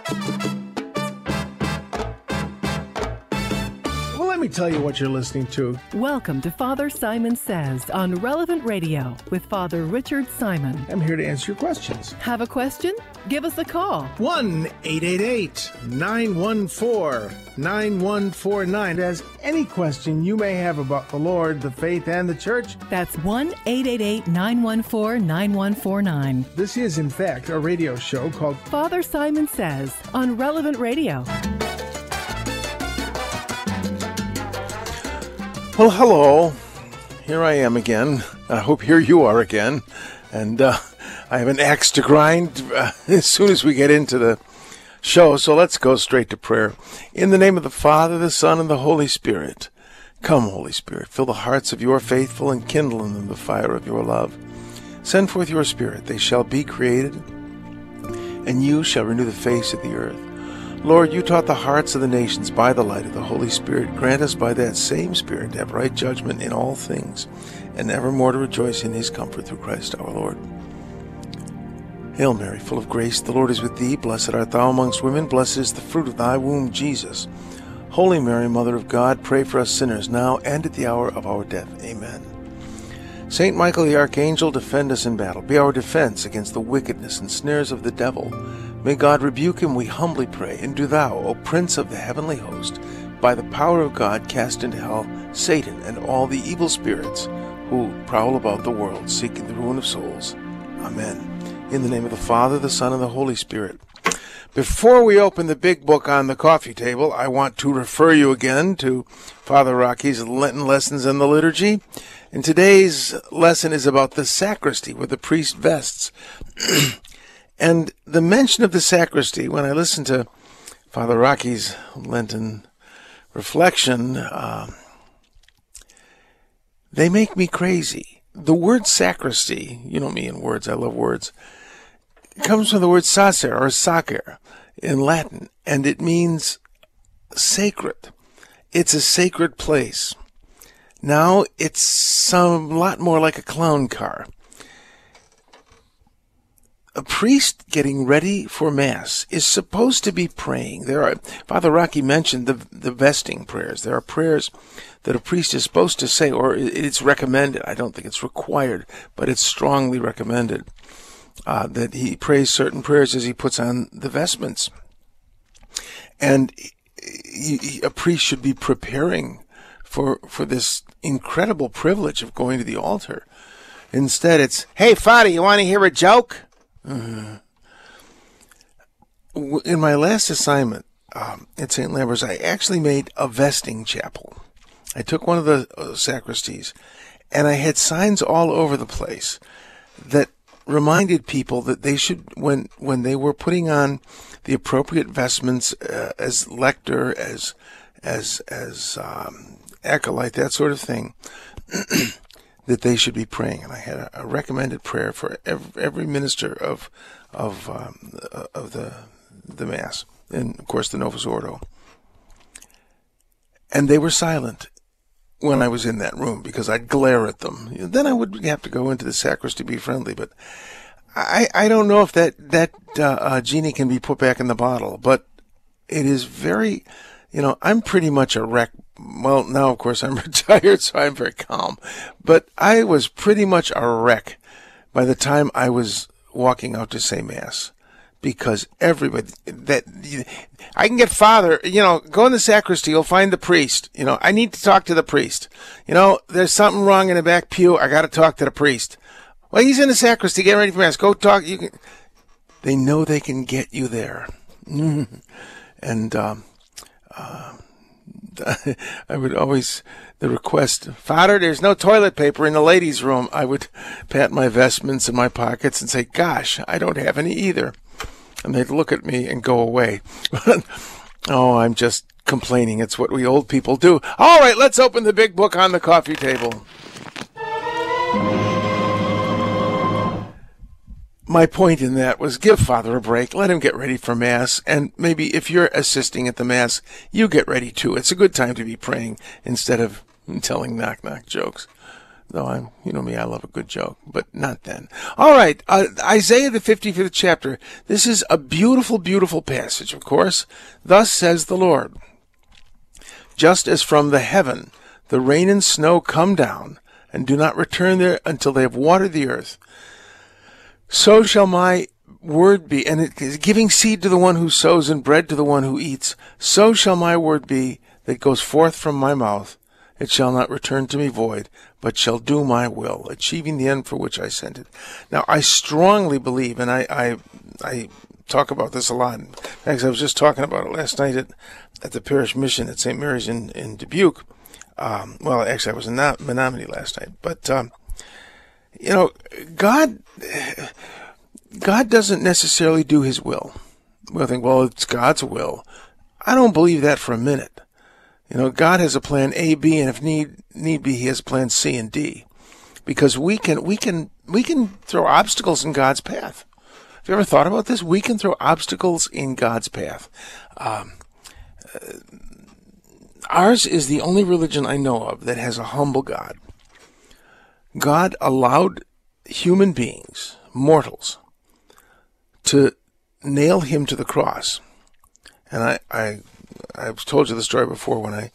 Well, let me tell you what you're listening to. Welcome to Father Simon Says on Relevant Radio with Father Richard Simon. I'm here to answer your questions. Have a question? Give us a call. 1-888-914-9149. As any question you may have about the Lord, the faith, and the church. That's 1-888-914-9149. This is, in fact, a radio show called Father Simon Says on Relevant Radio. Well, hello. Here I am again. I hope here you are again. And I have an axe to grind as soon as we get into the show. So let's go straight to prayer. In the name of the Father, the Son, and the Holy Spirit. Come, Holy Spirit, fill the hearts of your faithful and kindle in them the fire of your love. Send forth your Spirit. They shall be created, and you shall renew the face of the earth. Lord, you taught the hearts of the nations by the light of the Holy Spirit. Grant us by that same Spirit to have right judgment in all things, and evermore to rejoice in his comfort through Christ our Lord. Hail Mary, full of grace, the Lord is with thee. Blessed art thou amongst women. Blessed is the fruit of thy womb, Jesus. Holy Mary, Mother of God, pray for us sinners now and at the hour of our death. Amen. Saint Michael the Archangel, defend us in battle. Be our defense against the wickedness and snares of the devil. May God rebuke him, we humbly pray. And do thou, O Prince of the heavenly host, by the power of God, cast into hell Satan and all the evil spirits who prowl about the world, seeking the ruin of souls. Amen. In the name of the Father, the Son, and the Holy Spirit. Before we open the big book on the coffee table, I want to refer you again to Father Rocky's Lenten Lessons in the Liturgy. And today's lesson is about the sacristy, where the priest vests. And the mention of the sacristy, when I listen to Father Rocky's Lenten reflection, they make me crazy. The word sacristy, you know me in words, I love words, comes from the word sacer or sacer in Latin, and it means sacred. It's a sacred place. Now it's a lot more like a clown car. A priest getting ready for Mass is supposed to be praying. Father Rocky mentioned the vesting prayers. There are prayers that a priest is supposed to say, or it's recommended. I don't think it's required, but it's strongly recommended that he prays certain prayers as he puts on the vestments. And a priest should be preparing for this incredible privilege of going to the altar. Instead, it's, hey, Father, you want to hear a joke? In my last assignment at St. Lambert's, I actually made a vesting chapel. I took one of the sacristies, and I had signs all over the place that reminded people that they should, when they were putting on the appropriate vestments as lector, as acolyte, that sort of thing, that they should be praying. And I had a recommended prayer for every minister of the Mass, and of course the Novus Ordo. And they were silent when I was in that room because I'd glare at them. Then I would have to go into the sacristy to be friendly, but I don't know if that genie can be put back in the bottle. But it is very, I'm pretty much a wreck. Well, now, of course, I'm retired, so I'm very calm. But I was pretty much a wreck by the time I was walking out to say Mass. Because everybody, I can get Father, go in the sacristy, you'll find the priest. I need to talk to the priest. There's something wrong in the back pew, I got to talk to the priest. Well, he's in the sacristy, get ready for Mass, go talk. They know they can get you there. And, I would always, the request, Father, there's no toilet paper in the ladies' room. I would pat my vestments in my pockets and say, gosh, I don't have any either. And they'd look at me and go away. Oh, I'm just complaining. It's what we old people do. All right, let's open the big book on the coffee table. My point in that was give Father a break, let him get ready for Mass, and maybe if you're assisting at the Mass, you get ready too. It's a good time to be praying instead of telling knock-knock jokes. Though you know me, I love a good joke, but not then. All right, Isaiah the 55th chapter. This is a beautiful, beautiful passage, of course. Thus says the Lord, just as from the heaven the rain and snow come down, and do not return there until they have watered the earth, so shall my word be, and it is giving seed to the one who sows and bread to the one who eats, so shall my word be that goes forth from my mouth. It shall not return to me void, but shall do my will, achieving the end for which I sent it. Now, I strongly believe, and I talk about this a lot. In fact, I was just talking about it last night at the parish mission at St. Mary's in Dubuque. Well, actually, I was in Menominee last night. But, you know, God doesn't necessarily do his will. We'll think, well, it's God's will. I don't believe that for a minute. You know, God has a plan A, B, and if need be, he has a plan C and D. Because we can throw obstacles in God's path. Have you ever thought about this? We can throw obstacles in God's path. Ours is the only religion I know of that has a humble God. God allowed human beings, mortals, to nail him to the cross. And I've told you the story before when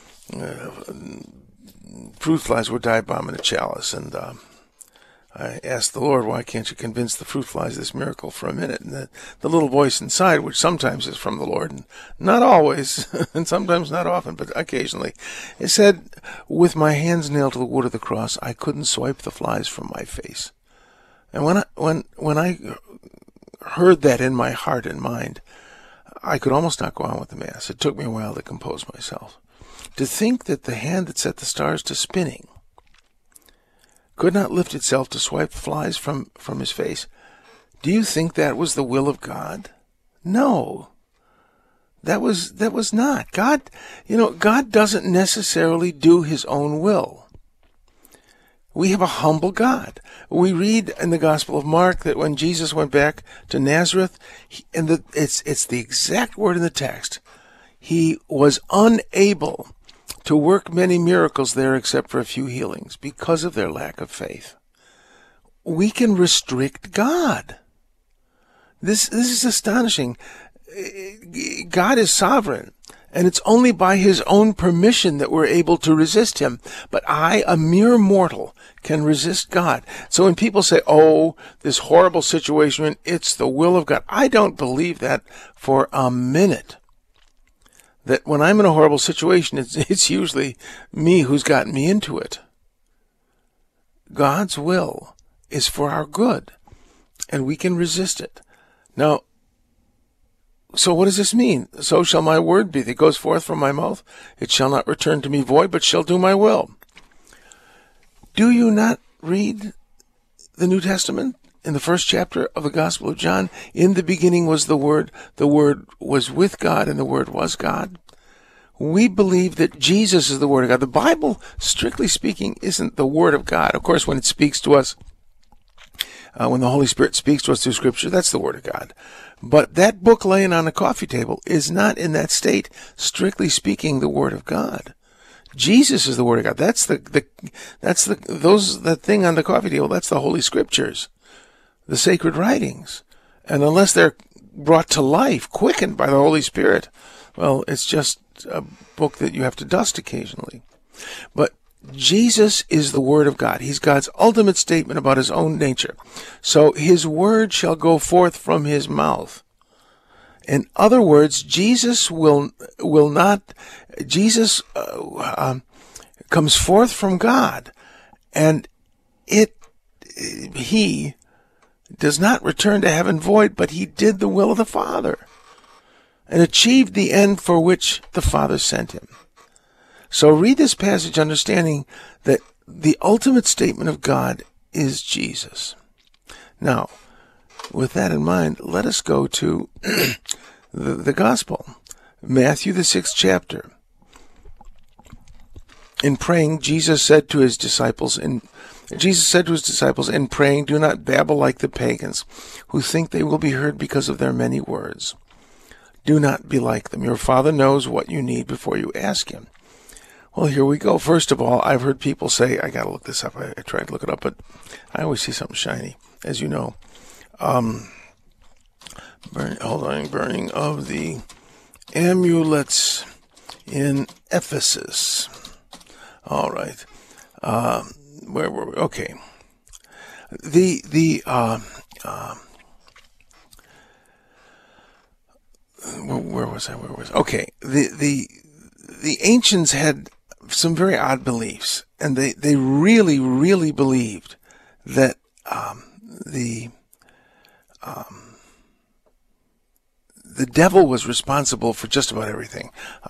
fruit flies were dive bomb in a chalice, and I asked the Lord, why can't you convince the fruit flies of this miracle for a minute? And the little voice inside, which sometimes is from the Lord, and not always, and sometimes not often, but occasionally, it said, with my hands nailed to the wood of the cross, I couldn't swipe the flies from my face. And when I heard that in my heart and mind, I could almost not go on with the Mass. It took me a while to compose myself. To think that the hand that set the stars to spinning could not lift itself to swipe flies from his face. Do you think that was the will of God? No. That was not. God, you know, God doesn't necessarily do his own will. We have a humble God. We read in the Gospel of Mark that when Jesus went back to Nazareth, it's the exact word in the text, he was unable to work many miracles there except for a few healings because of their lack of faith. We can restrict God. This is astonishing. God is sovereign, and it's only by his own permission that we're able to resist him. But I, a mere mortal, can resist God. So when people say, oh, this horrible situation, it's the will of God, I don't believe that for a minute. That when I'm in a horrible situation, it's usually me who's gotten me into it. God's will is for our good, and we can resist it. Now, so what does this mean? So shall my word be that goes forth from my mouth. It shall not return to me void, but shall do my will. Do you not read the New Testament? In the first chapter of the Gospel of John, in the beginning was the Word was with God, and the Word was God. We believe that Jesus is the Word of God. The Bible, strictly speaking, isn't the Word of God. Of course, when it speaks to us, when the Holy Spirit speaks to us through Scripture, that's the Word of God. But that book laying on the coffee table is not in that state, strictly speaking, the Word of God. Jesus is the Word of God. That thing on the coffee table, that's the Holy Scriptures, the sacred writings. And unless they're brought to life, quickened by the Holy Spirit, well, it's just a book that you have to dust occasionally. But Jesus is the Word of God. He's God's ultimate statement about his own nature. So his word shall go forth from his mouth. In other words, Jesus comes forth from God, and he does not return to heaven void, but he did the will of the Father and achieved the end for which the Father sent him. So read this passage understanding that the ultimate statement of God is Jesus. Now, with that in mind, let us go to the Gospel. Matthew, the 6th chapter. In praying, Jesus said to his disciples, in praying, do not babble like the pagans, who think they will be heard because of their many words. Do not be like them. Your Father knows what you need before you ask him. Well, here we go. First of all, I've heard people say, I got to look this up. I tried to look it up, but I always see something shiny, as you know. Burning of the amulets in Ephesus. All right. Where were we? Okay. Where was I? Okay. The ancients had some very odd beliefs, and they really, really believed that the devil was responsible for just about everything.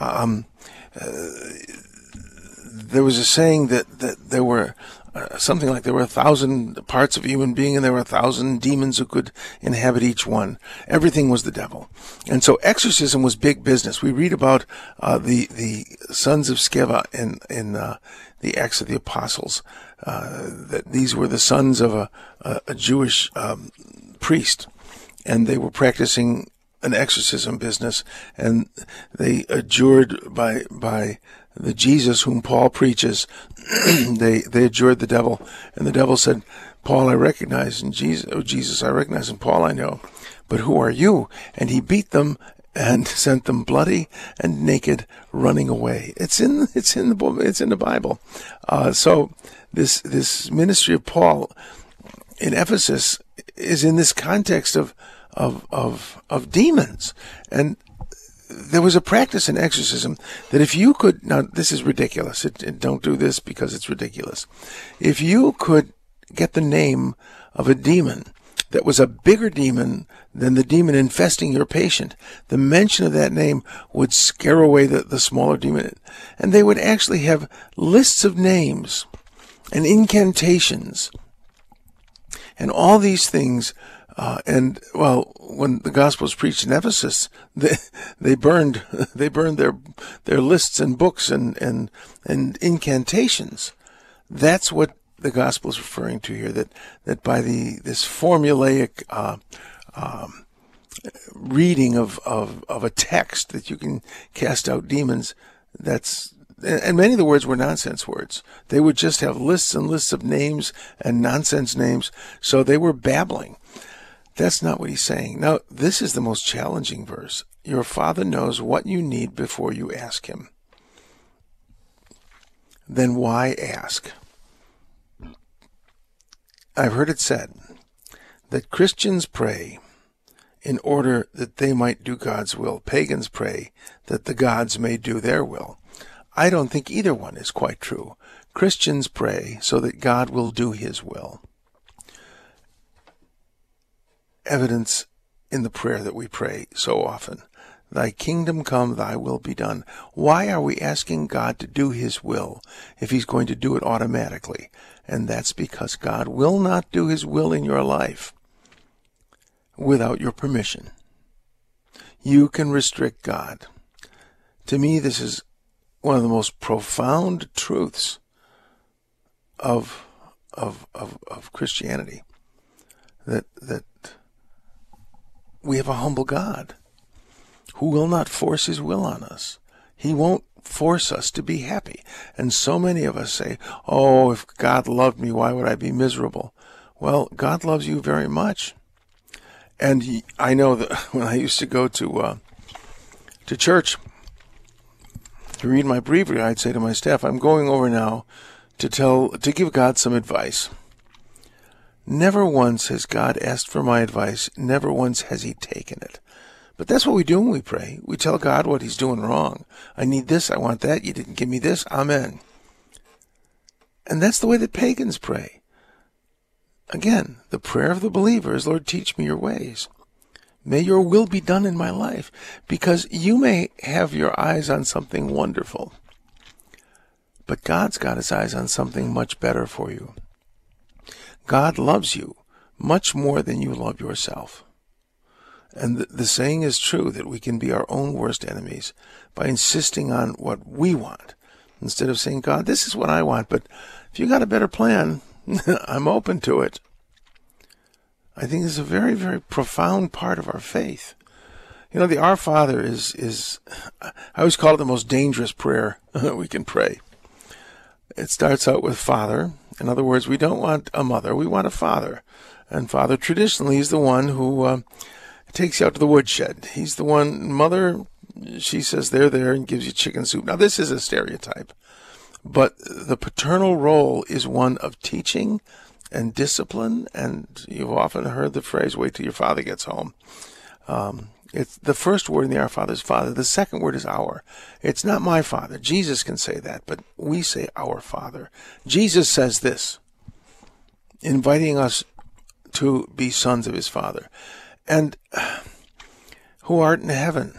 There was a saying that there were something like there were 1,000 parts of a human being, and there were 1,000 demons who could inhabit each one. Everything was the devil. And so exorcism was big business. We read about the sons of Sceva in the Acts of the Apostles, that these were the sons of a Jewish priest, and they were practicing an exorcism business, and they adjured by the Jesus whom Paul preaches. they adjured the devil, and the devil said, Paul I recognize, and Jesus I recognize, and Paul I know, but who are you? And he beat them and sent them bloody and naked, running away. It's in the Bible. So this ministry of Paul in Ephesus is in this context of demons. And there was a practice in exorcism that if you could, now this is ridiculous, don't do this because it's ridiculous. If you could get the name of a demon that was a bigger demon than the demon infesting your patient, the mention of that name would scare away the smaller demon. And they would actually have lists of names and incantations and all these things. And when the gospel was preached in Ephesus, they burned their lists and books and incantations. That's what the gospel is referring to here. That by this formulaic reading of a text that you can cast out demons. And many of the words were nonsense words. They would just have lists and lists of names and nonsense names. So they were babbling. That's not what he's saying. Now, this is the most challenging verse. Your Father knows what you need before you ask him. Then why ask? I've heard it said that Christians pray in order that they might do God's will. Pagans pray that the gods may do their will. I don't think either one is quite true. Christians pray so that God will do his will. Evidence in the prayer that we pray so often. Thy kingdom come, thy will be done. Why are we asking God to do his will if he's going to do it automatically? And that's because God will not do his will in your life without your permission. You can restrict God. To me, this is one of the most profound truths of Christianity. That we have a humble God who will not force his will on us. He won't force us to be happy. And so many of us say, oh, if God loved me, why would I be miserable? Well, God loves you very much. And I know that when I used to go to church to read my breviary, I'd say to my staff, I'm going over now to give God some advice. Never once has God asked for my advice. Never once has he taken it. But that's what we do when we pray. We tell God what he's doing wrong. I need this. I want that. You didn't give me this. Amen. And that's the way that pagans pray. Again, the prayer of the believer is, Lord, teach me your ways. May your will be done in my life. Because you may have your eyes on something wonderful, but God's got his eyes on something much better for you. God loves you much more than you love yourself. And the saying is true that we can be our own worst enemies by insisting on what we want instead of saying, God, this is what I want, but if you got a better plan, I'm open to it. I think this is a very, very profound part of our faith. You know, the Our Father is I always call it the most dangerous prayer we can pray. It starts out with father. In other words, we don't want a mother, we want a father. And father traditionally is the one who takes you out to the woodshed. He's the one, mother, she says there and gives you chicken soup. Now, this is a stereotype, but the paternal role is one of teaching and discipline, and you've often heard the phrase, wait till your father gets home. It's the first word in the Our Father is Father. The second word is our. It's not my Father. Jesus can say that, but we say our Father. Jesus says this, inviting us to be sons of his Father. And who art in heaven?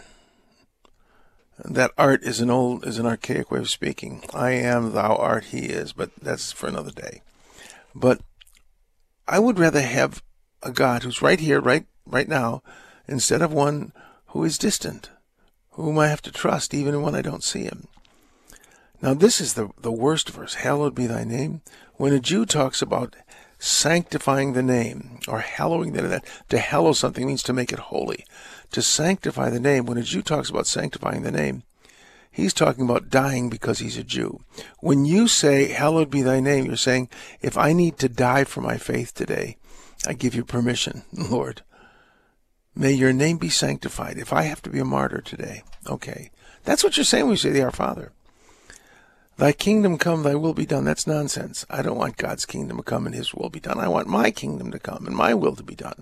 That art is an archaic way of speaking. I am, thou art, he is, but that's for another day. But I would rather have a God who's right here, right now, instead of one who is distant, whom I have to trust even when I don't see him. Now, this is the worst verse, hallowed be thy name. When a Jew talks about sanctifying the name, or hallowing the name, to hallow something means to make it holy. To sanctify the name, when a Jew talks about sanctifying the name, he's talking about dying because he's a Jew. When you say, hallowed be thy name, you're saying, if I need to die for my faith today, I give you permission, Lord. May your name be sanctified. If I have to be a martyr today, okay. That's what you're saying when you say the Our Father. Thy kingdom come, thy will be done. That's nonsense. I don't want God's kingdom to come and his will be done. I want my kingdom to come and my will to be done.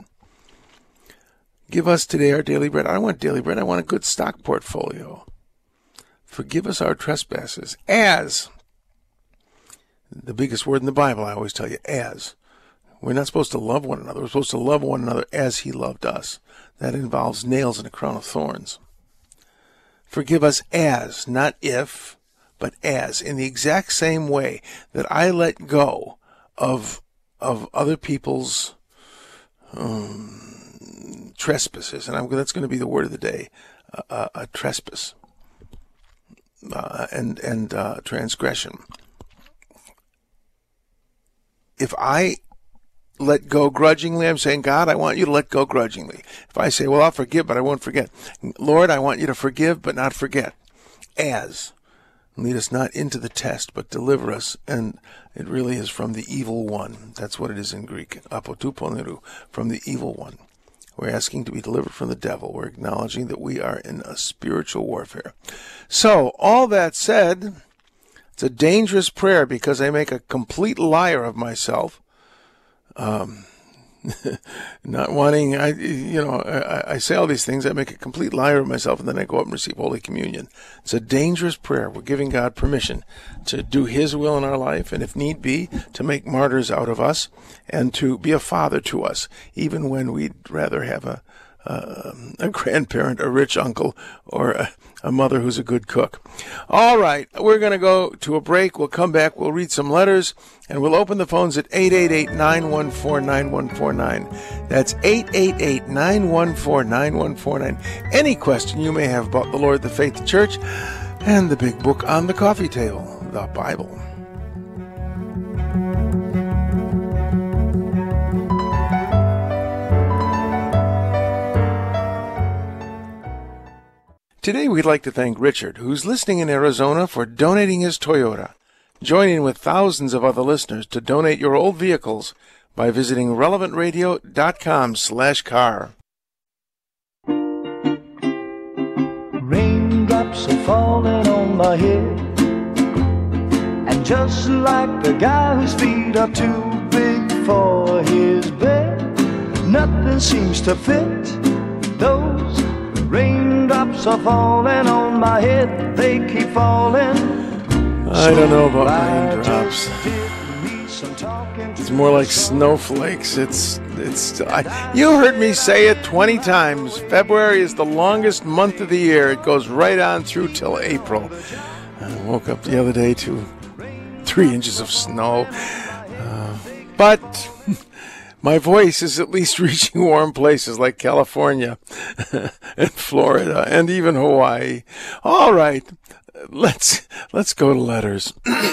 Give us today our daily bread. I don't want daily bread. I want a good stock portfolio. Forgive us our trespasses as, the biggest word in the Bible, I always tell you, as. We're not supposed to love one another. We're supposed to love one another as he loved us. That involves nails and a crown of thorns. Forgive us as, not if, but as, in the exact same way that I let go of other people's trespasses. And that's going to be the word of the day, a trespass and transgression. If I let go grudgingly, I'm saying, God, I want you to let go grudgingly. If I say, well, I'll forgive, but I won't forget. Lord, I want you to forgive, but not forget. As. Lead us not into the test, but deliver us. And it really is from the evil one. That's what it is in Greek. Apotuponeru, from the evil one. We're asking to be delivered from the devil. We're acknowledging that we are in a spiritual warfare. So, all that said, it's a dangerous prayer because I make a complete liar of myself. Not wanting, I say all these things, I make a complete liar of myself, and then I go up and receive Holy Communion. It's a dangerous prayer. We're giving God permission to do his will in our life, and if need be, to make martyrs out of us, and to be a father to us, even when we'd rather have a grandparent, a rich uncle, or a mother who's a good cook. All right, we're going to go to a break. We'll come back. We'll read some letters, and we'll open the phones at 888-914-9149. That's 888-914-9149. Any question you may have about the Lord, the faith, the church, and the big book on the coffee table, the Bible. Today we'd like to thank Richard, who's listening in Arizona, for donating his Toyota. Join in with thousands of other listeners to donate your old vehicles by visiting relevantradio.com/car. Raindrops are falling on my head, and just like the guy whose feet are too big for his bed, nothing seems to fit. Those raindrops are falling on my head, they keep falling. I don't know about raindrops. It's more like snowflakes. You heard me say it 20 times. February is the longest month of the year. It goes right on through till April. I woke up the other day to 3 inches of snow. But my voice is at least reaching warm places like California and Florida and even Hawaii. All right, let's go to letters.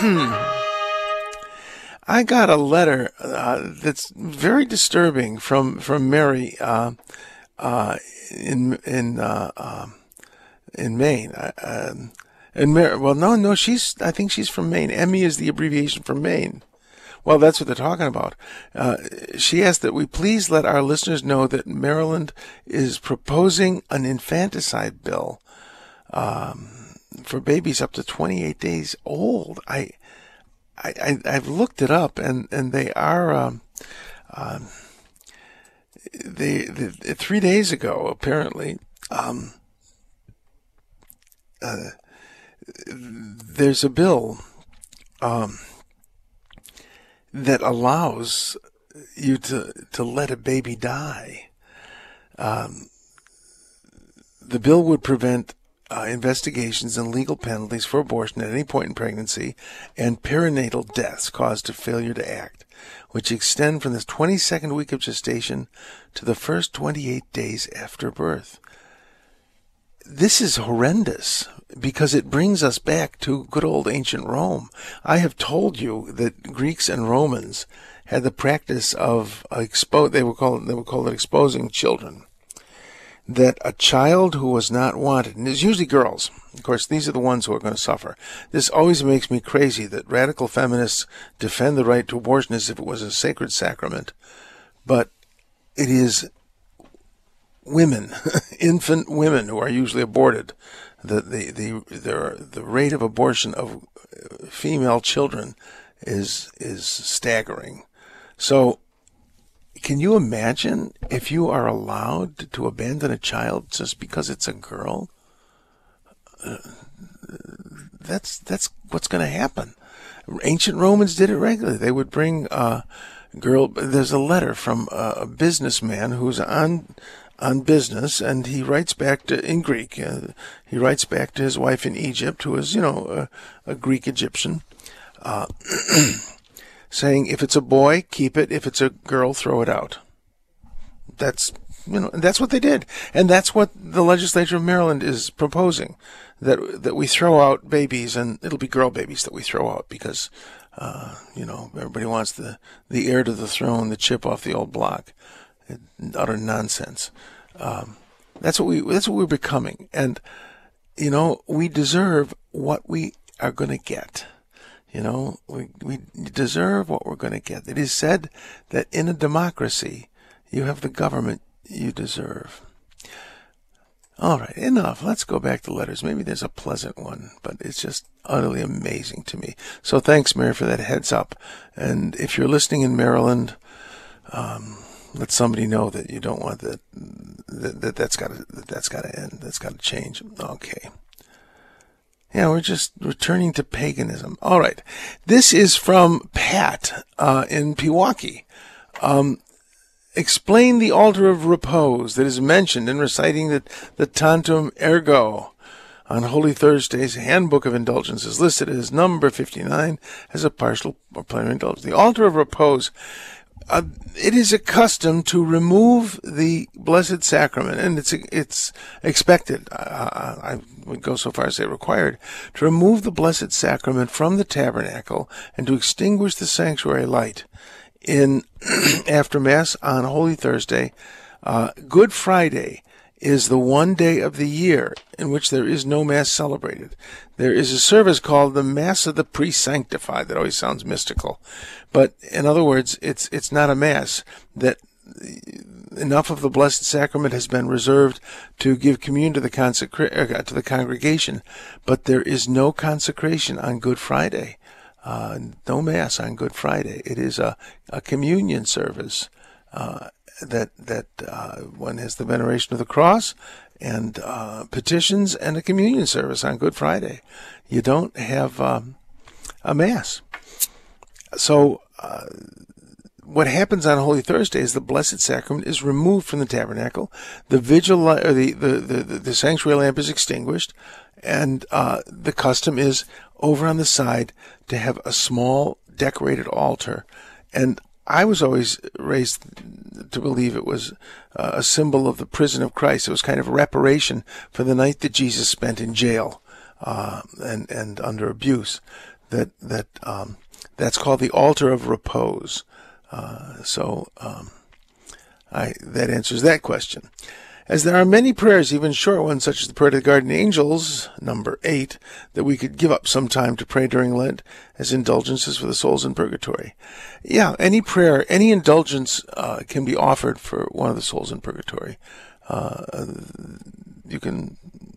I got a letter that's very disturbing from Mary in Maine. And no, I think she's from Maine. Emmy is the abbreviation for Maine. Well, that's what they're talking about. She asked that we please let our listeners know that Maryland is proposing an infanticide bill for babies up to 28 days old. I've looked it up, and they are 3 days ago apparently. There's a bill that allows you to let a baby die. The bill would prevent investigations and legal penalties for abortion at any point in pregnancy and perinatal deaths caused to failure to act, which extend from the 22nd week of gestation to the first 28 days after birth. This is horrendous because it brings us back to good old ancient Rome. I have told you that Greeks and Romans had the practice of they would call it exposing children. That a child who was not wanted, and it's usually girls, of course, these are the ones who are going to suffer. This always makes me crazy that radical feminists defend the right to abortion as if it was a sacred sacrament, but it is women, infant women, who are usually aborted. The rate of abortion of female children is staggering. So, can you imagine if you are allowed to abandon a child just because it's a girl? That's what's going to happen. Ancient Romans did it regularly. They would bring a girl. There's a letter from a businessman who's on business, and he writes back in Greek. He writes back to his wife in Egypt, who is, a Greek Egyptian, saying, if it's a boy, keep it. If it's a girl, throw it out. That's what they did. And that's what the legislature of Maryland is proposing, that we throw out babies, and it'll be girl babies that we throw out because, everybody wants the heir to the throne, the chip off the old block. Utter nonsense. That's what we're becoming. And, we deserve what we are going to get. We deserve what we're going to get. It is said that in a democracy, you have the government you deserve. All right, enough. Let's go back to letters. Maybe there's a pleasant one, but it's just utterly amazing to me. So thanks, Mary, for that heads up. And if you're listening in Maryland, let somebody know that you don't want that's got to end. That's got to change. Okay. Yeah, we're just returning to paganism. All right. This is from Pat in Pewaukee. Explain the altar of repose that is mentioned in reciting the Tantum Ergo on Holy Thursday's Handbook of Indulgences, listed as number 59 as a partial or plenary indulgence. The altar of repose, it is a custom to remove the Blessed Sacrament, and it's expected, I would go so far as to say required, to remove the Blessed Sacrament from the tabernacle and to extinguish the sanctuary light in after Mass on Holy Thursday. Good Friday is the one day of the year in which there is no Mass celebrated. There is a service called the Mass of the Pre-Sanctified. That always sounds mystical. But in other words, it's not a Mass. That enough of the Blessed Sacrament has been reserved to give communion to the congregation. But there is no consecration on Good Friday. No Mass on Good Friday. It is a communion service that one has the veneration of the cross and petitions and a communion service on Good Friday. You don't have a Mass. So what happens on Holy Thursday is the Blessed Sacrament is removed from the tabernacle. The vigil, or the sanctuary lamp is extinguished, and the custom is over on the side to have a small decorated altar. And I was always raised to believe it was a symbol of the prison of Christ. It was kind of reparation for the night that Jesus spent in jail and under abuse. That's called the altar of repose. That answers that question. As there are many prayers, even short ones, such as the prayer to the guardian angels, number 8, that we could give up some time to pray during Lent as indulgences for the souls in purgatory. Yeah, any prayer, any indulgence can be offered for one of the souls in purgatory. You can,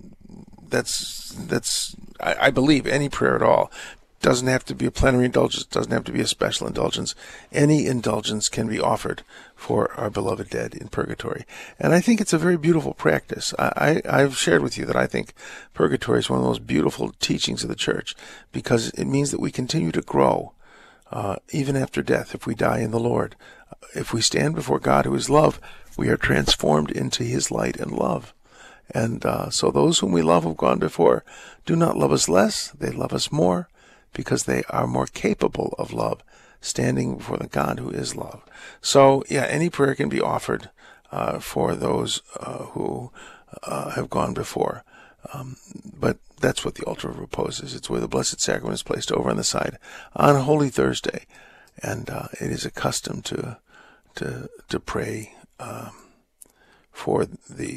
I believe any prayer at all. Doesn't have to be a plenary indulgence, doesn't have to be a special indulgence. Any indulgence can be offered for our beloved dead in purgatory. And I think it's a very beautiful practice. I've shared with you that I think purgatory is one of the most beautiful teachings of the Church, because it means that we continue to grow even after death if we die in the Lord. If we stand before God, who is love, we are transformed into his light and love. And so those whom we love have gone before do not love us less, they love us more, because they are more capable of love, standing before the God who is love. So, yeah, any prayer can be offered for those who have gone before. But that's what the altar of repose is. It's where the Blessed Sacrament is placed over on the side on Holy Thursday. And it is a custom to pray for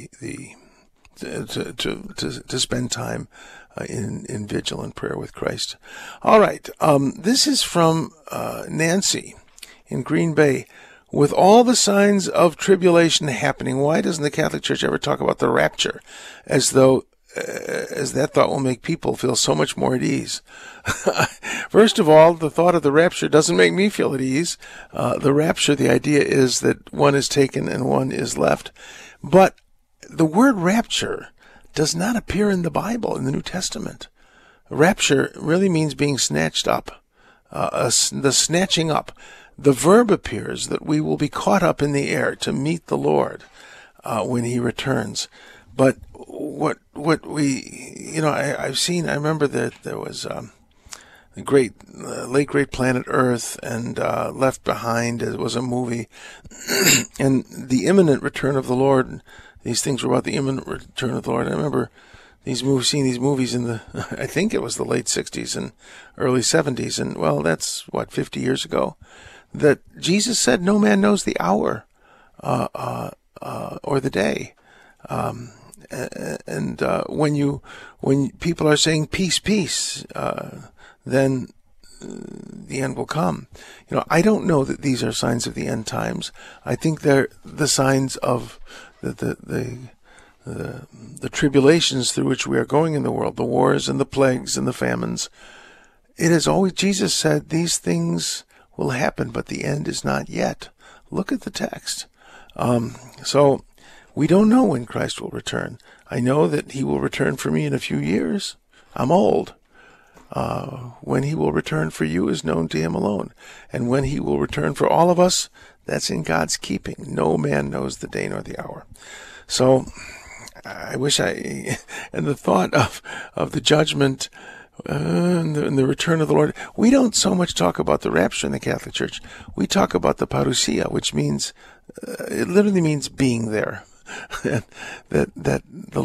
to spend time in vigil and prayer with Christ. All right. This is from Nancy in Green Bay. With all the signs of tribulation happening, why doesn't the Catholic Church ever talk about the rapture as that thought will make people feel so much more at ease? First of all, the thought of the rapture doesn't make me feel at ease. The rapture, the idea is that one is taken and one is left. But the word rapture does not appear in the Bible, in the New Testament. Rapture really means being snatched up, the snatching up. The verb appears that we will be caught up in the air to meet the Lord when he returns. But what we, I remember that there was the late great planet Earth and Left Behind. It was a movie, and the imminent return of the Lord. These things were about the imminent return of the Lord. I remember seeing these movies in I think it was the late 60s and early 70s. And, well, that's, 50 years ago, that Jesus said no man knows the hour or the day. And when people are saying peace, peace, then the end will come. I don't know that these are signs of the end times. I think they're the signs of the tribulations through which we are going in the world, the wars and the plagues and the famines. It is always, Jesus said, these things will happen, but the end is not yet. Look at the text. So we don't know when Christ will return. I know that he will return for me in a few years. I'm old. When he will return for you is known to him alone. And when he will return for all of us, that's in God's keeping. No man knows the day nor the hour. So I wish and the thought of the judgment and the return of the Lord. We don't so much talk about the rapture in the Catholic Church. We talk about the parousia, which means, it literally means being there. that the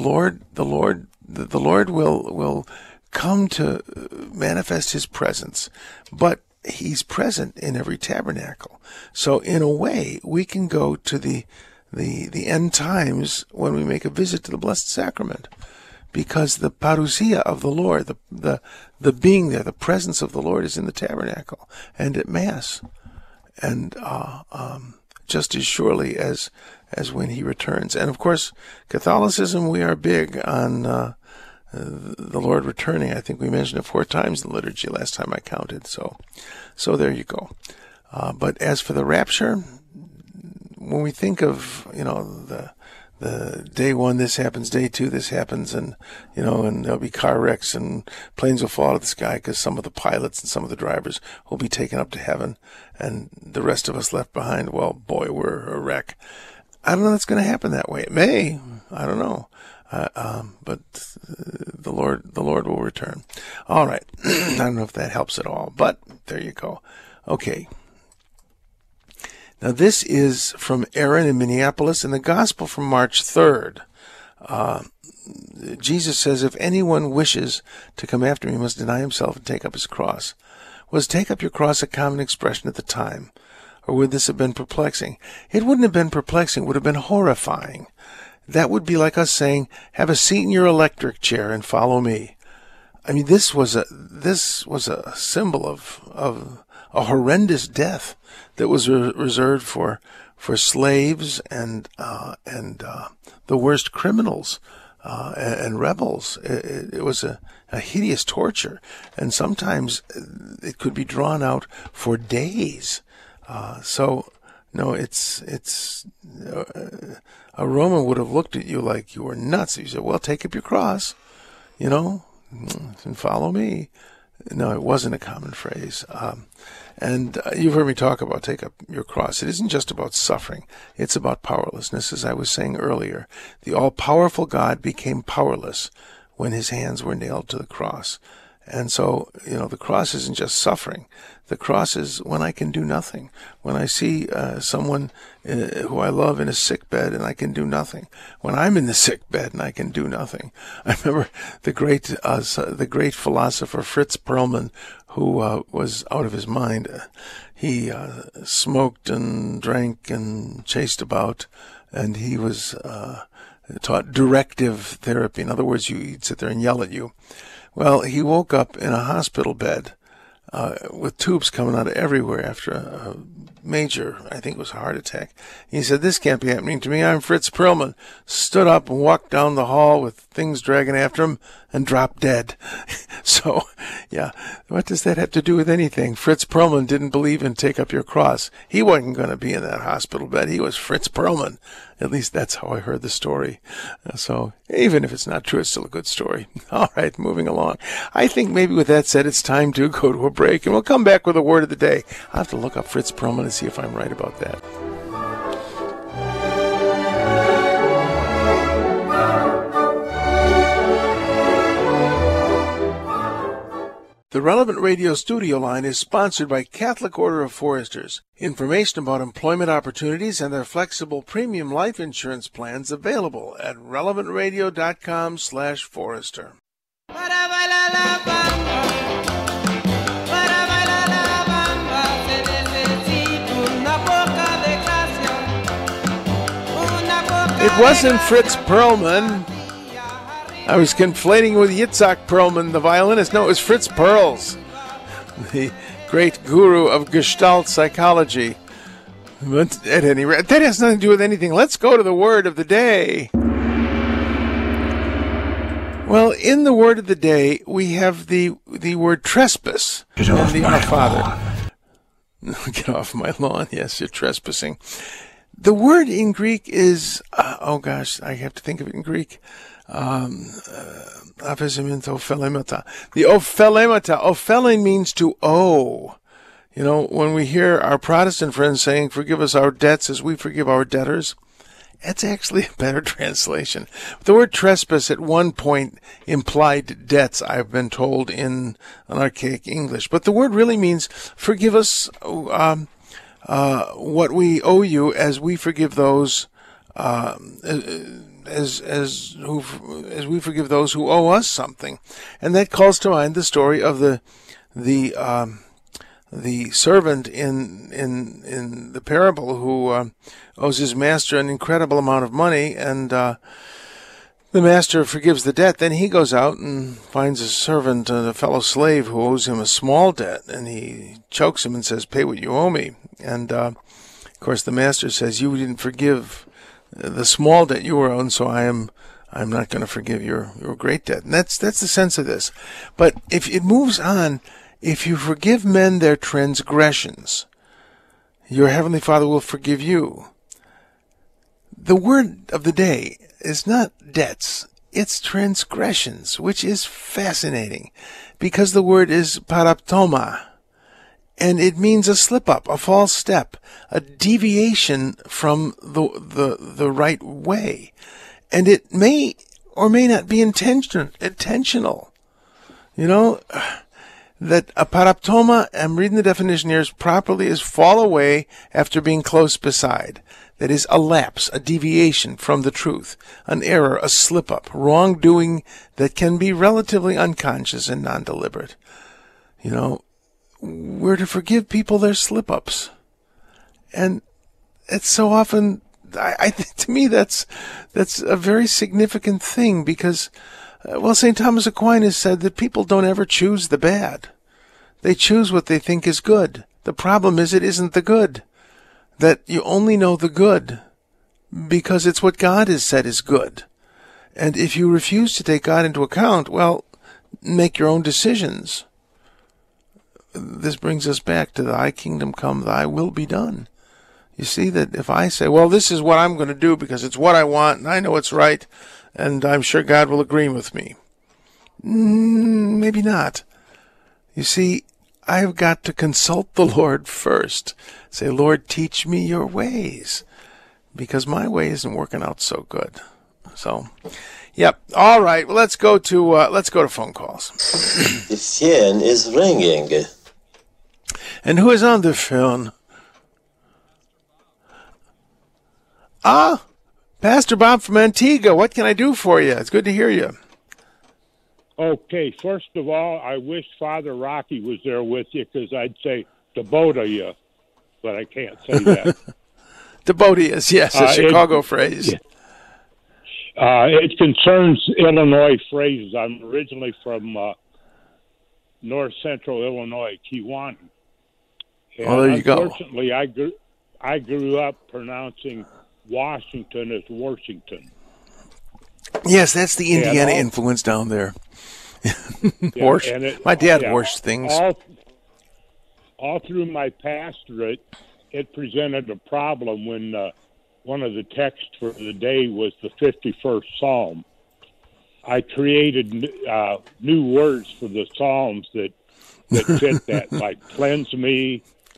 Lord will come to manifest his presence, but he's present in every tabernacle. So in a way, we can go to the end times when we make a visit to the Blessed Sacrament, because the parousia of the Lord, the being there, the presence of the Lord is in the tabernacle and at Mass, and just as surely as when he returns. And of course, Catholicism, we are big on the Lord returning. I think we mentioned it 4 times in the liturgy last time I counted. So there you go. But as for the rapture, when we think of, the day 1, this happens, day 2, this happens, and there'll be car wrecks and planes will fall out of the sky because some of the pilots and some of the drivers will be taken up to heaven, and the rest of us left behind, well, boy, we're a wreck. I don't know if it's going to happen that way. It may. I don't know. But the Lord will return. All right. I don't know if that helps at all, but there you go. Okay. Now this is from Aaron in Minneapolis in the Gospel from March 3rd. Jesus says, if anyone wishes to come after me, he must deny himself and take up his cross. Was take up your cross a common expression at the time? Or would this have been perplexing? It wouldn't have been perplexing. It would have been horrifying. that would be like us saying, have a seat in your electric chair and follow me. I mean, this was a symbol of a horrendous death that was reserved for slaves and the worst criminals and rebels. It was a hideous torture, and sometimes it could be drawn out for days. A Roman would have looked at you like you were nuts. He said, well, take up your cross, and follow me. No, it wasn't a common phrase. And you've heard me talk about take up your cross. It isn't just about suffering. It's about powerlessness. As I was saying earlier, the all-powerful God became powerless when his hands were nailed to the cross. And so, the cross isn't just suffering. The cross is when I can do nothing. When I see someone who I love in a sick bed and I can do nothing. When I'm in the sick bed and I can do nothing. I remember the great philosopher Fritz Perlman, who was out of his mind. He smoked and drank and chased about, and he was taught directive therapy. In other words, he'd sit there and yell at you. Well, he woke up in a hospital bed with tubes coming out of everywhere after a major, I think it was a heart attack. He said, this can't be happening to me. I'm Fritz Perlman. Stood up and walked down the hall with things dragging after him and dropped dead. So, yeah, what does that have to do with anything? Fritz Perlman didn't believe in take up your cross. He wasn't going to be in that hospital bed. He was Fritz Perlman. At least that's how I heard the story. So even if it's not true, it's still a good story. All right, moving along. I think maybe with that said, it's time to go to a break, and we'll come back with a word of the day. I'll have to look up Fritz Perlman and see if I'm right about that. The Relevant Radio studio line is sponsored by Catholic Order of Foresters. Information about employment opportunities and their flexible premium life insurance plans available at relevantradio.com/forester. It wasn't Fritz Perlman. I was conflating with Yitzhak Perlman, the violinist. No, it was Fritz Perls, the great guru of Gestalt psychology. But at any rate, that has nothing to do with anything. Let's go to the word of the day. Well, in the word of the day, we have the word trespass. Get off my Our Father. lawn. Get off my lawn. Yes, you're trespassing. The word in Greek is, I have to think of it in Greek. The ophelemata. Ophelen means to owe. When we hear our Protestant friends saying, forgive us our debts as we forgive our debtors, that's actually a better translation. The word trespass at one point implied debts, I've been told, in an archaic English. But the word really means forgive us what we owe you as we forgive those as we forgive those who owe us something. And that calls to mind the story of the servant in the parable who owes his master an incredible amount of money, and the master forgives the debt. Then he goes out and finds a servant, a fellow slave, who owes him a small debt, and he chokes him and says, pay what you owe me. And of course the master says, you didn't forgive the small debt you were owed, so I'm not going to forgive your great debt. And that's the sense of this. But if it moves on, if you forgive men their transgressions, your heavenly Father will forgive you. The word of the day is not debts, it's transgressions, which is fascinating because the word is paraptoma. And it means a slip-up, a false step, a deviation from the right way. And it may or may not be intentional. That a paraptoma, I'm reading the definition here, properly is fall away after being close beside. That is a lapse, a deviation from the truth, an error, a slip-up, wrongdoing that can be relatively unconscious and non-deliberate. We're to forgive people their slip-ups. And it's so often to me, that's a very significant thing because, St. Thomas Aquinas said that people don't ever choose the bad. They choose what they think is good. The problem is it isn't the good. That you only know the good because it's what God has said is good. And if you refuse to take God into account, well, make your own decisions. This brings us back to thy kingdom come, thy will be done. You see that if I say, well, this is what I'm going to do because it's what I want and I know it's right and I'm sure God will agree with me. Maybe not. You see, I've got to consult the Lord first. Say, Lord, teach me your ways because my way isn't working out so good. So, yep. All right. Well, let's go to phone calls. The phone is ringing. And who is on the phone? Pastor Bob from Antigua. What can I do for you? It's good to hear you. Okay, first of all, I wish Father Rocky was there with you because I'd say the both of you, but I can't say that. The both of us, yes, a Chicago phrase. It concerns Illinois phrases. I'm originally from north central Illinois, Kewanee. And there you go. Unfortunately, I grew up pronouncing Washington as Washington. Yes, that's the Indiana influence down there. My dad washed things. All through my pastorate, it presented a problem when one of the texts for the day was the 51st Psalm. I created new words for the Psalms that fit that, like cleanse me,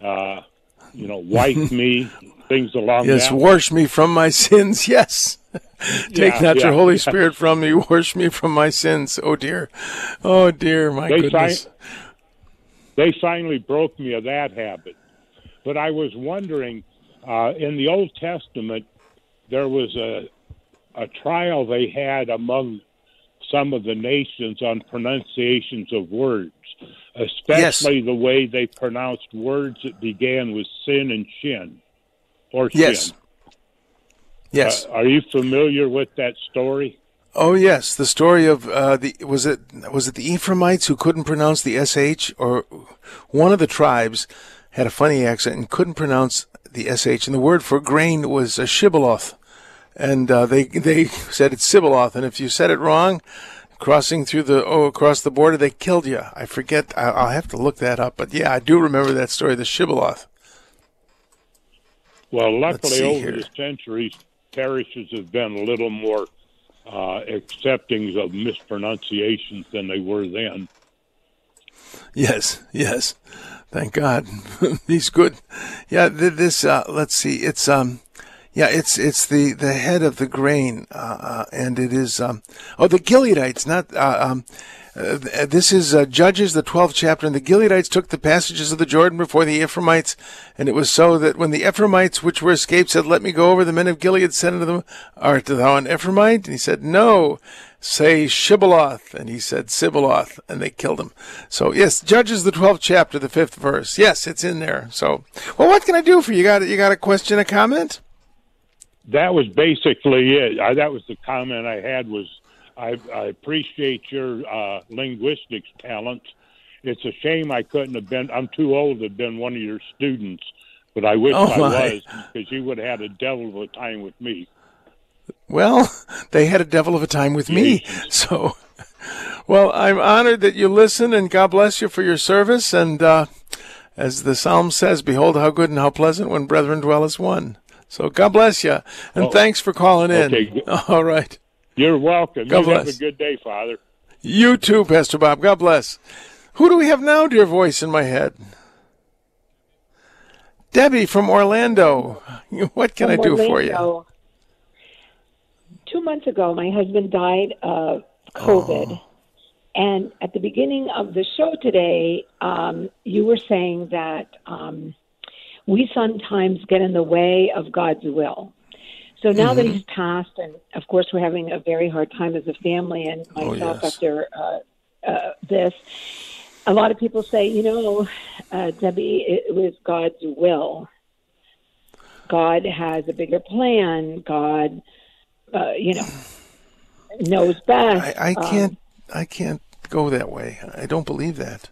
wipe me, things along that. Yes, wash me from my sins, yes. Take not your Holy Spirit from me, wash me from my sins. Oh, dear, my goodness. They finally broke me of that habit. But I was wondering, in the Old Testament, there was a trial they had among some of the nations on pronunciations of words, especially the way they pronounced words that began with sin and shin, or shin. Yes. Are you familiar with that story? Oh yes, the story of was it the Ephraimites who couldn't pronounce the sh, or one of the tribes had a funny accent and couldn't pronounce the sh, and the word for grain was a shibboleth, and they said it's Sibboleth, and if you said it wrong, across the border, they killed you. I forget. I'll have to look that up, but yeah, I do remember that story, the shibboleth. Well, luckily over the centuries, parishes have been a little more accepting of mispronunciations than they were then. Yes. Thank God. He's good. Yeah, let's see. It's it's the head of the grain, and it is the Gileadites, not this is Judges, the 12th chapter, and the Gileadites took the passages of the Jordan before the Ephraimites, and it was so that when the Ephraimites which were escaped said, "Let me go over," the men of Gilead said unto them, "Art thou an Ephraimite?" And he said, "No, say Shibboleth." And he said, "Sibboleth," and they killed him. So yes, Judges, the 12th chapter, the 5th verse. Yes, it's in there. So, well, what can I do for you? You got a question, a comment? That was basically it. That was the comment I had. I appreciate your linguistics talents. It's a shame I couldn't have been. I'm too old to have been one of your students, but I wish I was, because you would have had a devil of a time with me. Well, they had a devil of a time with me. So, well, I'm honored that you listen, and God bless you for your service. And as the Psalm says, "Behold how good and how pleasant when brethren dwell as one." So God bless you, and thanks for calling in. Okay. All right. You're welcome. God bless. Have a good day, Father. You too, Pastor Bob. God bless. Who do we have now, dear voice in my head? Debbie from Orlando. What can I do for you? 2 months ago, my husband died of COVID. And at the beginning of the show today, you were saying that we sometimes get in the way of God's will. So now that he's passed, and of course we're having a very hard time as a family, and myself after this, a lot of people say, Debbie, it was God's will. God has a bigger plan. God, knows best. I can't go that way. I don't believe that.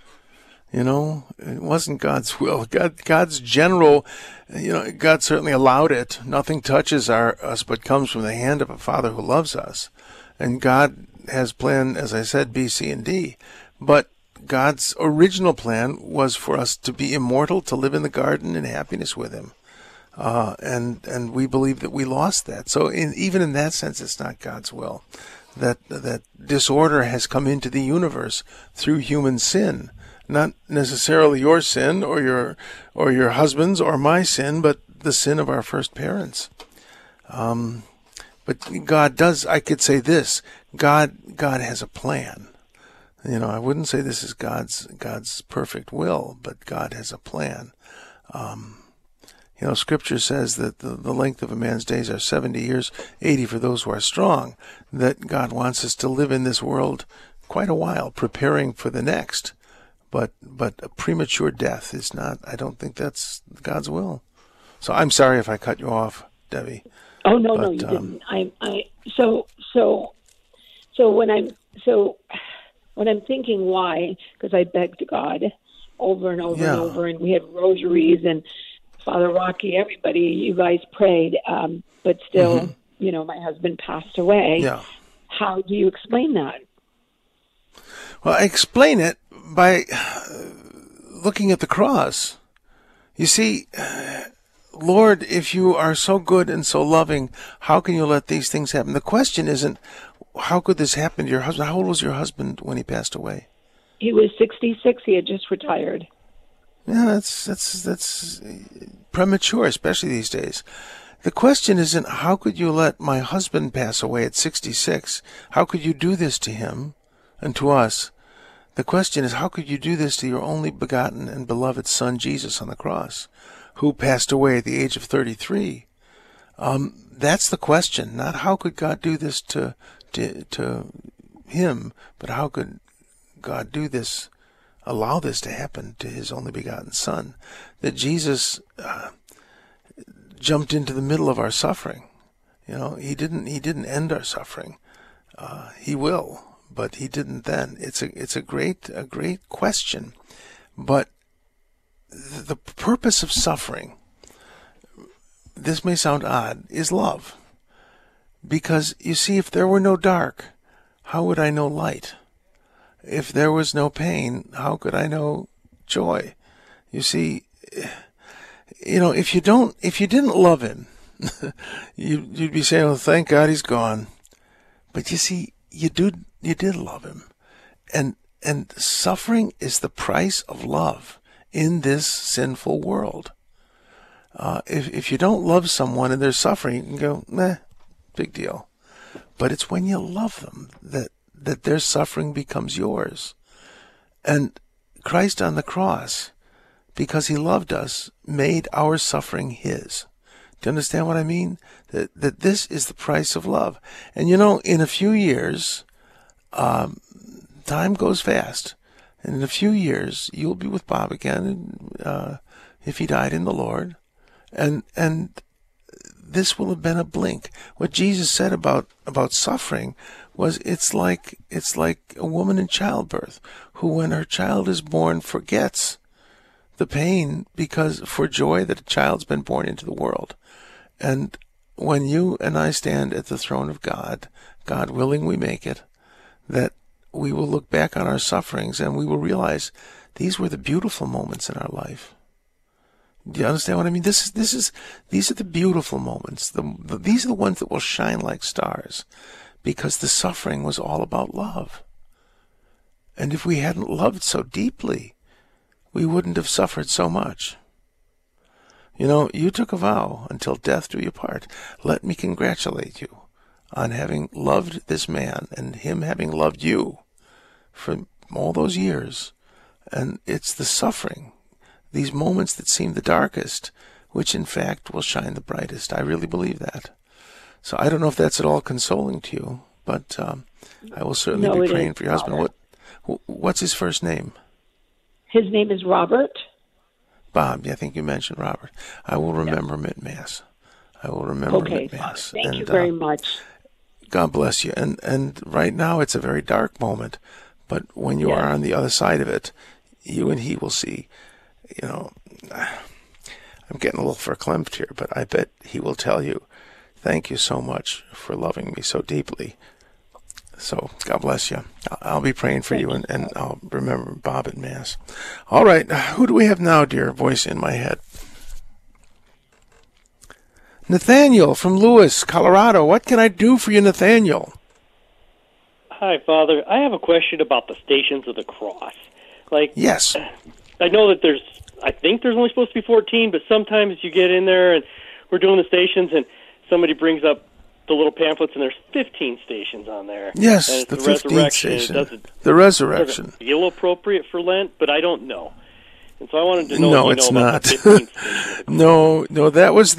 It wasn't God's will. God's general, God certainly allowed it. Nothing touches us but comes from the hand of a Father who loves us. And God has planned, as I said, B, C, and D. But God's original plan was for us to be immortal, to live in the garden in happiness with Him. And we believe that we lost that. So even in that sense, it's not God's will. That disorder has come into the universe through human sin. Not necessarily your sin or your husband's or my sin, but the sin of our first parents. But God does, I could say this, God has a plan. I wouldn't say this is God's perfect will, but God has a plan. Scripture says that the length of a man's days are 70 years, 80 for those who are strong, that God wants us to live in this world quite a while, preparing for the next. But a premature death is not, I don't think that's God's will. So I'm sorry if I cut you off, Debbie. Oh, no, you didn't. When I'm thinking why, because I begged God over and over and over, and we had rosaries and Father Rocky, everybody, you guys prayed, but still, my husband passed away. Yeah. How do you explain that? Well, I explain it by looking at the cross. You see, Lord, if you are so good and so loving, how can you let these things happen? The question isn't, how could this happen to your husband? How old was your husband when he passed away? He was 66. He had just retired. Yeah, that's premature, especially these days. The question isn't, how could you let my husband pass away at 66? How could you do this to him and to us? The question is, how could you do this to your only begotten and beloved Son, Jesus, on the cross, who passed away at the age of 33? That's the question, not how could God do this to him, but how could God do this, allow this to happen to His only begotten Son? That Jesus jumped into the middle of our suffering. He didn't end our suffering. He will. But He didn't then. It's a great question. But the purpose of suffering, this may sound odd, is love. Because, you see, if there were no dark, how would I know light? If there was no pain, how could I know joy? You see, if you didn't love Him, you'd be saying, "Oh, thank God He's gone." But you see, you did love Him. And suffering is the price of love in this sinful world. If you don't love someone and they're suffering, you can go, "Meh, big deal." But it's when you love them that their suffering becomes yours. And Christ on the cross, because He loved us, made our suffering His. Do you understand what I mean? That this is the price of love. And in a few years, time goes fast. And in a few years, you'll be with Bob again, if he died in the Lord. And this will have been a blink. What Jesus said about suffering was it's like a woman in childbirth who, when her child is born, forgets the pain because for joy that a child's been born into the world. And when you and I stand at the throne of God, God willing we make it, that we will look back on our sufferings and we will realize these were the beautiful moments in our life. Do you understand what I mean? These are the beautiful moments. These are the ones that will shine like stars, because the suffering was all about love. And if we hadn't loved so deeply, we wouldn't have suffered so much. You took a vow until death do you part. Let me congratulate you on having loved this man and him having loved you for all those years. And it's the suffering, these moments that seem the darkest, which in fact will shine the brightest. I really believe that. So I don't know if that's at all consoling to you, but I will certainly be praying for your husband. What's his first name? His name is Robert. Bob. I think you mentioned Robert. I will remember him at Mass. I will remember him at Mass. Thank you very much. God bless you. And right now it's a very dark moment, but when you are on the other side of it, you and he will see, I'm getting a little verklempt here, but I bet he will tell you, thank you so much for loving me so deeply. So God bless you. I'll be praying for you, and I'll remember Bob at Mass. All right, who do we have now, dear voice in my head? Nathaniel from Lewis, Colorado. What can I do for you, Nathaniel? Hi, Father. I have a question about the Stations of the Cross. Yes. I know that I think there's only supposed to be 14, but sometimes you get in there and we're doing the stations and somebody brings up the little pamphlets and there's 15 stations on there. Yes, and it's the 15th station. The resurrection. Does it feel appropriate for Lent? But I don't know. And so I wanted to know. No, it's not. No, that was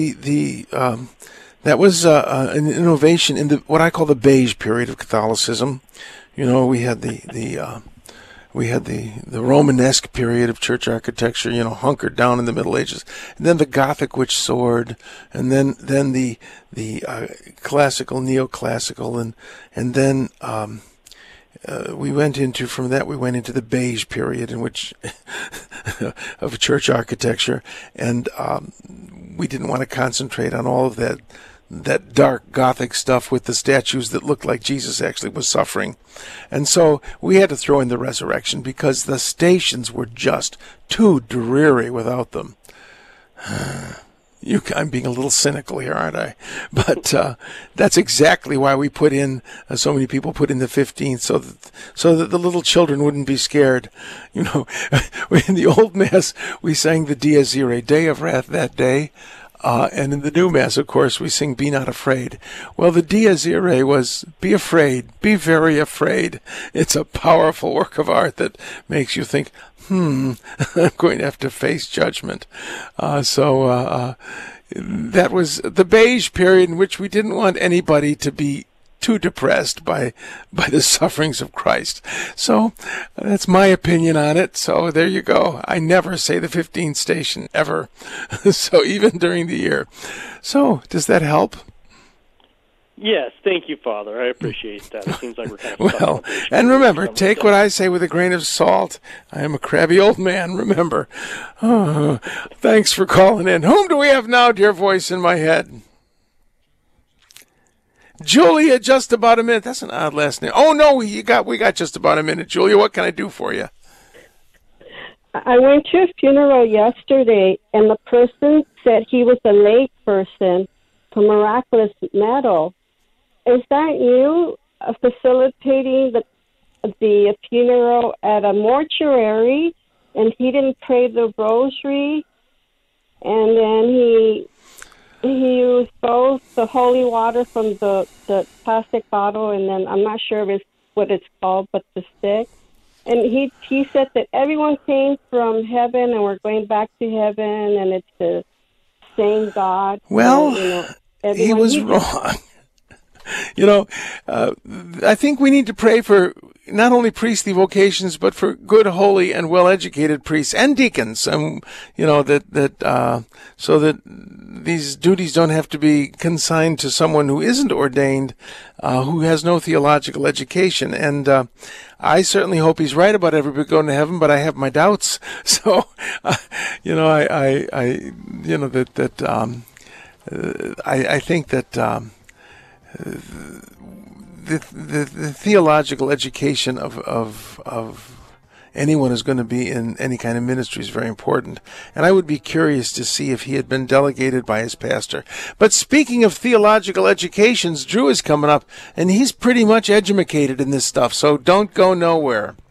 an innovation in what I call the beige period of Catholicism. We had the Romanesque period of church architecture, hunkered down in the Middle Ages, and then the Gothic witch sword, and then the classical, neoclassical, and then we went into the beige period in which of church architecture, and we didn't want to concentrate on all of that dark Gothic stuff with the statues that looked like Jesus actually was suffering. And so we had to throw in the resurrection because the stations were just too dreary without them. I'm being a little cynical here, aren't I? But that's exactly why we put in, so many people put in the 15th, so that the little children wouldn't be scared. In the old Mass, we sang the Dies Irae, Day of Wrath that day. And in the new Mass, of course, we sing Be Not Afraid. Well, the Dies Irae was be afraid, be very afraid. It's a powerful work of art that makes you think, I'm going to have to face judgment. So that was the beige period in which we didn't want anybody to be too depressed by the sufferings of Christ. So that's my opinion on it. So there you go. I never say the 15th station ever. So even during the year. So does that help? Yes, thank you, Father. I appreciate that. It seems like we're kind of well, and remember, take what I say with a grain of salt. I am a crabby old man, remember. Oh, thanks for calling in. Whom do we have now, dear voice in my head? Julia, just about a minute. That's an odd last name. Oh, no, we got just about a minute. Julia, what can I do for you? I went to a funeral yesterday, and the person said he was a lay person for Miraculous Medal. Is that you facilitating the funeral at a mortuary, and he didn't pray the rosary, and then he used both the holy water from the plastic bottle, and then I'm not sure if it's what it's called, but the stick. And he said that everyone came from heaven and we're going back to heaven, and it's the same God. Well, and, he was wrong. I think we need to pray for not only priestly vocations, but for good, holy, and well-educated priests and deacons. So that these duties don't have to be consigned to someone who isn't ordained, who has no theological education. And I certainly hope he's right about everybody going to heaven, but I have my doubts. So, I think that. The theological education of anyone who's going to be in any kind of ministry is very important. And I would be curious to see if he had been delegated by his pastor. But speaking of theological educations, Drew is coming up, and he's pretty much educated in this stuff, so don't go nowhere.